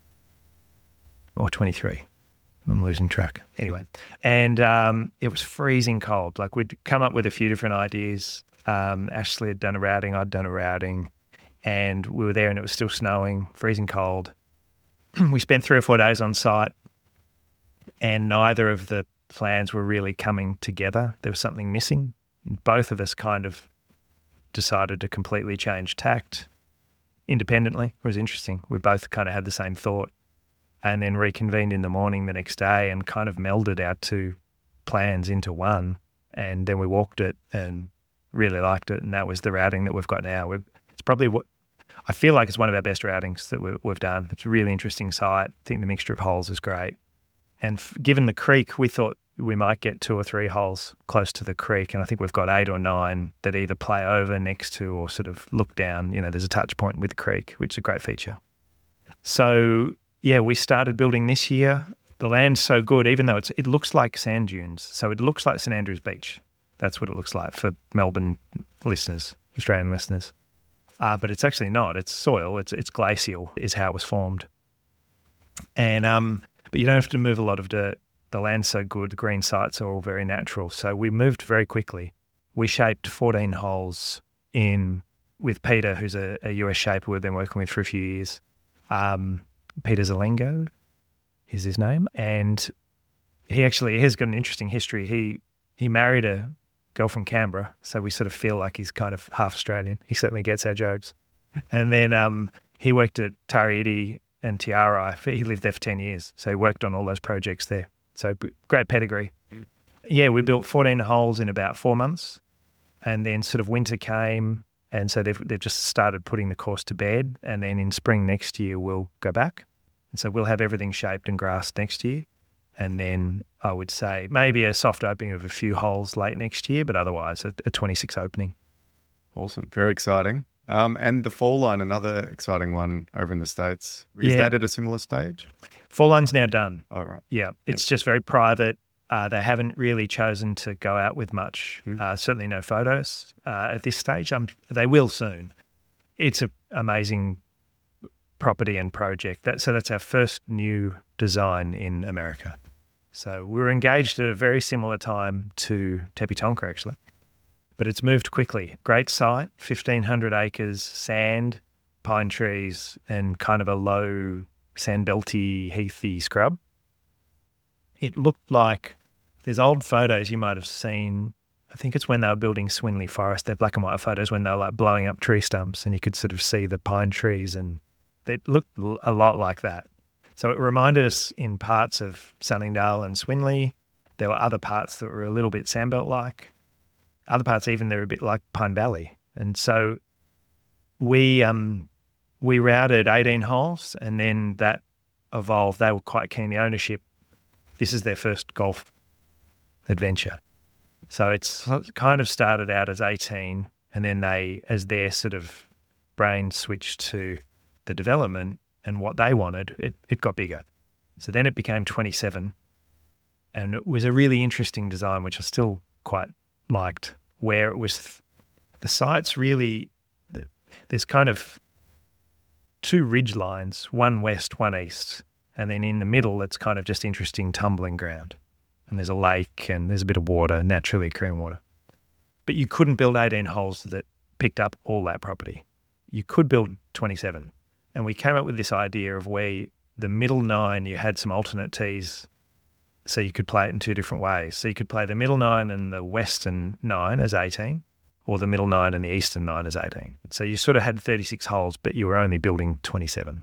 or 23. I'm losing track. Anyway, and it was freezing cold. Like we'd come up with a few different ideas. Ashley had done a routing, I'd done a routing, and we were there and it was still snowing, freezing cold. We spent 3 or 4 days on site and neither of the plans were really coming together. There was something missing. Both of us kind of decided to completely change tact independently. It was interesting. We both kind of had the same thought and then reconvened in the morning the next day and kind of melded our 2 plans into one. And then we walked it and really liked it. And that was the routing that we've got now. It's probably I feel like it's one of our best routings that we've done. It's a really interesting site. I think the mixture of holes is great. And given the creek, we thought we might get 2 or 3 holes close to the creek. And I think we've got 8 or 9 that either play over next to or sort of look down. You know, there's a touch point with the creek, which is a great feature. So, yeah, we started building this year. The land's so good, even though it looks like sand dunes. So it looks like St Andrews Beach. That's what it looks like for Melbourne listeners, Australian listeners. but it's actually not. It's soil. It's glacial is how it was formed. And but you don't have to move a lot of dirt. The land's so good. The green sites are all very natural. So we moved very quickly. We shaped 14 holes in with Peter, who's a US shaper we've been working with for a few years. Peter Zelengo is his name. And he has got an interesting history. He married a girl from Canberra, so we sort of feel like he's kind of half Australian. He certainly gets our jokes. And then he worked at Tariiti and Tiara. He lived there for 10 years, so he worked on all those projects there. So great pedigree. Yeah, we built 14 holes in about 4 months, and then sort of winter came, and so they've just started putting the course to bed, and then in spring next year we'll go back. And so we'll have everything shaped and grassed next year. And then I would say maybe a soft opening of a few holes late next year, but otherwise a 26 opening. Awesome. Very exciting. And the Fall Line, another exciting one over in the States. Is that at a similar stage? Fall Line's now done. Oh, right. Yeah. It's just very private. They haven't really chosen to go out with much, certainly no photos at this stage. They will soon. It's an amazing property and project. So that's our first new design in America. So we were engaged at a very similar time to Tepe Tonka, actually. But it's moved quickly. Great site, 1,500 acres, sand, pine trees, and kind of a low sandbelty, heathy scrub. It looked like, there's old photos you might have seen. I think it's when they were building Swinley Forest. They're black and white photos when they were like blowing up tree stumps, and you could sort of see the pine trees, and it looked a lot like that. So it reminded us in parts of Sunningdale and Swinley. There were other parts that were a little bit sandbelt-like. Other parts even they're a bit like Pine Valley. And so we routed 18 holes, and then that evolved. They were quite keen, the ownership. This is their first golf adventure. So it's kind of started out as 18, and then as their sort of brain switched to the development and what they wanted, it got bigger. So then it became 27, and it was a really interesting design, which I still quite liked, where it was the site's really, there's kind of two ridge lines, one west, one east, and then in the middle it's kind of just interesting tumbling ground, and there's a lake and there's a bit of water, naturally occurring water. But you couldn't build 18 holes that picked up all that property. You could build 27. And we came up with this idea of where the middle 9, you had some alternate tees, so you could play it in two different ways. So you could play the middle 9 and the western 9 as 18, or the middle 9 and the eastern 9 as 18. So you sort of had 36 holes, but you were only building 27.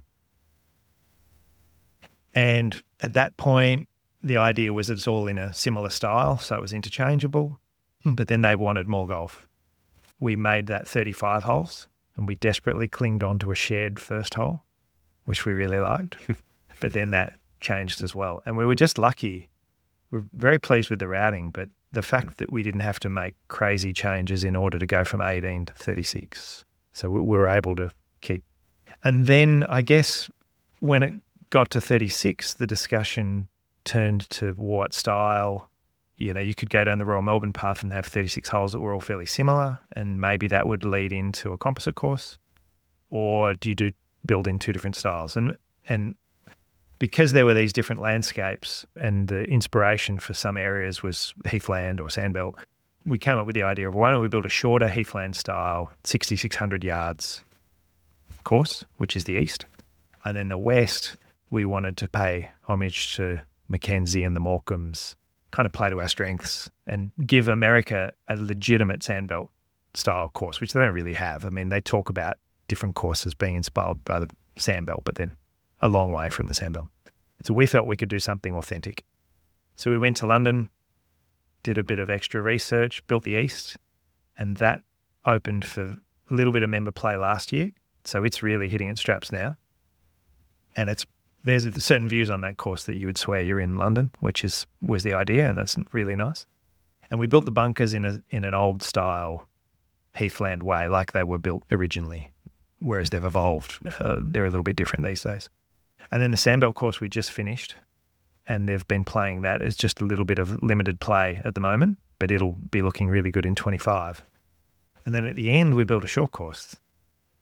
And at that point, the idea was it's all in a similar style, so it was interchangeable, but then they wanted more golf. We made that 35 holes. And we desperately clinged on to a shared first hole, which we really liked. But then that changed as well. And we were just lucky. We're very pleased with the routing, but the fact that we didn't have to make crazy changes in order to go from 18 to 36. So we were able to keep. And then I guess when it got to 36, the discussion turned to what style. You could go down the Royal Melbourne path and have 36 holes that were all fairly similar, and maybe that would lead into a composite course. Or do you build in two different styles? And because there were these different landscapes and the inspiration for some areas was heathland or sandbelt, we came up with the idea of why don't we build a shorter heathland style, 6,600 yards course, which is the east. And then the west, we wanted to pay homage to Mackenzie and the Morecambes, kind of play to our strengths and give America a legitimate sandbelt style course, which they don't really have. I mean, they talk about different courses being inspired by the sandbelt, but then a long way from the sandbelt. So we felt we could do something authentic. So we went to London, did a bit of extra research, built the East, and that opened for a little bit of member play last year. So it's really hitting its straps now. And there's certain views on that course that you would swear you're in London, which was the idea, and that's really nice. And we built the bunkers in an old style heathland way, like they were built originally, whereas they've evolved. They're a little bit different these days. And then the sandbelt course we just finished, and they've been playing that as just a little bit of limited play at the moment, but it'll be looking really good in 25. And then at the end, we built a short course,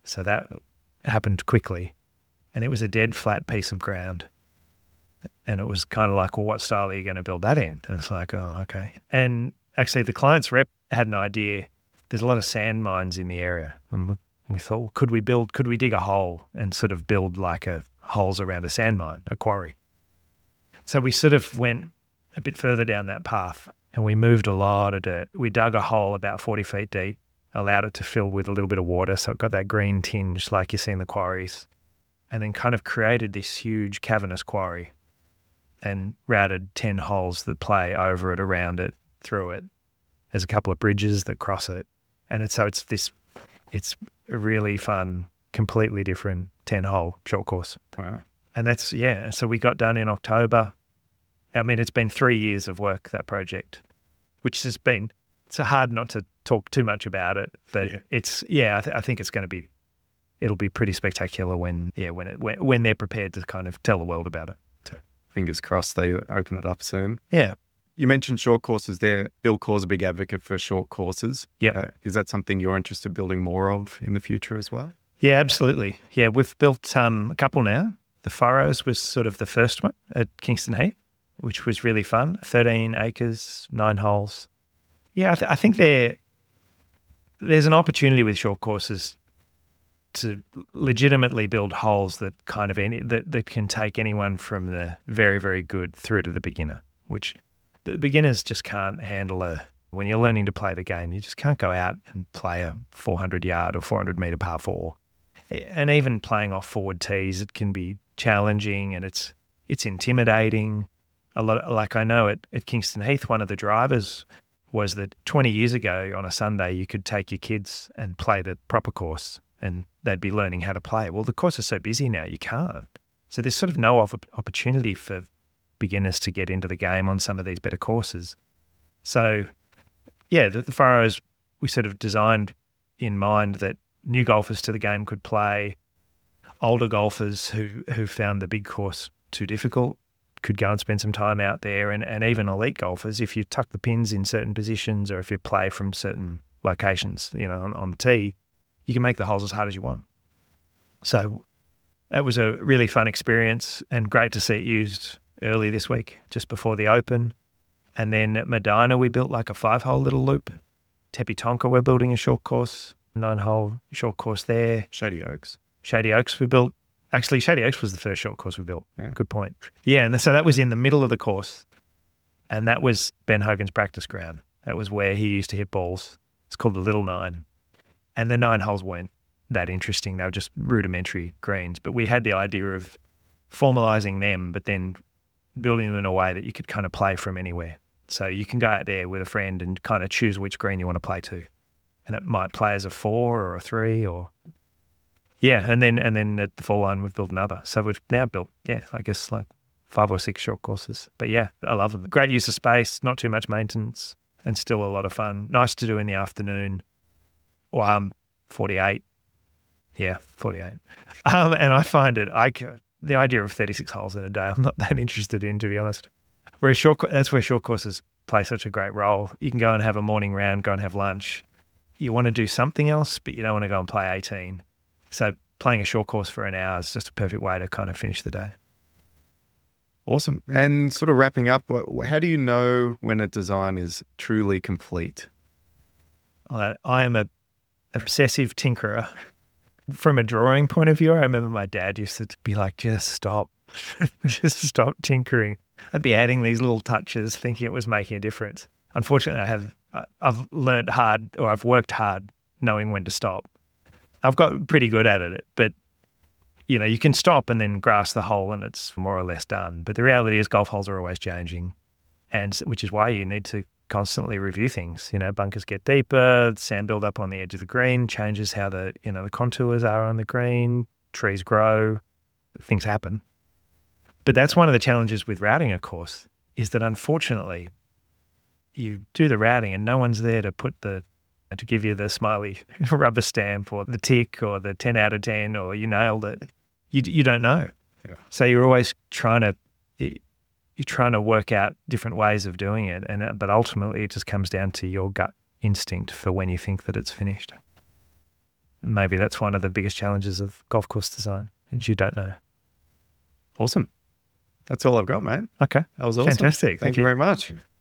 So that happened quickly. And it was a dead flat piece of ground. And it was kind of like, well, what style are you going to build that in? And it's like, oh, okay. And actually the client's rep had an idea. There's a lot of sand mines in the area. And we thought, well, could we dig a hole and sort of build like holes around a sand mine, a quarry? So we sort of went a bit further down that path and we moved a lot of dirt. We dug a hole about 40 feet deep, allowed it to fill with a little bit of water. So it got that green tinge like you see in the quarries, and then kind of created this huge cavernous quarry and routed 10 holes that play over it, around it, through it. There's a couple of bridges that cross it. And it's a really fun, completely different 10-hole short course. Wow. And so we got done in October. I mean, it's been 3 years of work, that project, which has been, it's hard not to talk too much about it, but I think it's going to be, it'll be pretty spectacular when they're prepared to kind of tell the world about it. So, fingers crossed they open it up soon. Yeah. You mentioned short courses there. Bill Corr's a big advocate for short courses. Yeah. Is that something you're interested in building more of in the future as well? Yeah, absolutely. Yeah, we've built a couple now. The Furrows was sort of the first one at Kingston Heath, which was really fun. 13 acres, 9 holes. Yeah, I think there's an opportunity with short courses to legitimately build holes that kind of that can take anyone from the very, very good through to the beginner, which the beginners just can't handle when you're learning to play the game, you just can't go out and play a 400-yard or 400-meter par 4. And even playing off forward tees, it can be challenging and it's intimidating. Like I know at Kingston Heath, one of the drivers was that 20 years ago on a Sunday, you could take your kids and play the proper course and they'd be learning how to play. Well, the course is so busy now, you can't. So there's sort of no opportunity for beginners to get into the game on some of these better courses. So, yeah, the Furrows we sort of designed in mind that new golfers to the game could play, older golfers who found the big course too difficult could go and spend some time out there, and even elite golfers, if you tuck the pins in certain positions or if you play from certain locations, on the tee, you can make the holes as hard as you want. So that was a really fun experience and great to see it used early this week, just before the Open. And then at Medina, we built like a 5-hole little loop. Tepe Tonka, we're building a short course, 9-hole short course there. Shady Oaks we built. Actually, Shady Oaks was the first short course we built. Yeah. Good point. Yeah, and so that was in the middle of the course. And that was Ben Hogan's practice ground. That was where he used to hit balls. It's called the Little Nine. And the 9 holes weren't that interesting. They were just rudimentary greens. But we had the idea of formalising them, but then building them in a way that you could kind of play from anywhere. So you can go out there with a friend and kind of choose which green you want to play to. And it might play as a 4 or a 3 or... Yeah, and then at the 4 line, we've built another. So we've now built, I guess like 5 or 6 short courses. But yeah, I love them. Great use of space, not too much maintenance, and still a lot of fun. Nice to do in the afternoon. 48. Yeah, 48. And I find the idea of 36 holes in a day, I'm not that interested in, to be honest. Whereas that's where short courses play such a great role. You can go and have a morning round, go and have lunch. You want to do something else, but you don't want to go and play 18. So playing a short course for an hour is just a perfect way to kind of finish the day. Awesome. And sort of wrapping up, how do you know when a design is truly complete? I am an obsessive tinkerer. From a drawing point of view, I remember my dad used to be like, just stop. Just stop tinkering. I'd be adding these little touches thinking it was making a difference. Unfortunately, I've learned hard, or I've worked hard knowing when to stop. I've got pretty good at it, but you can stop and then grass the hole and it's more or less done. But the reality is golf holes are always changing, and which is why you need to constantly review things. Bunkers get deeper, sand build up on the edge of the green, changes how the contours are on the green, trees grow, things happen. But that's one of the challenges with routing a course, is that unfortunately you do the routing and no one's there to give you the smiley rubber stamp or the tick or the 10 out of 10 or you nailed it. You don't know. Yeah. So you're always trying to work out different ways of doing it, but ultimately it just comes down to your gut instinct for when you think that it's finished. Maybe that's one of the biggest challenges of golf course design, and you don't know. Awesome. That's all I've got, mate. Okay. That was awesome. Fantastic. Thank you very much.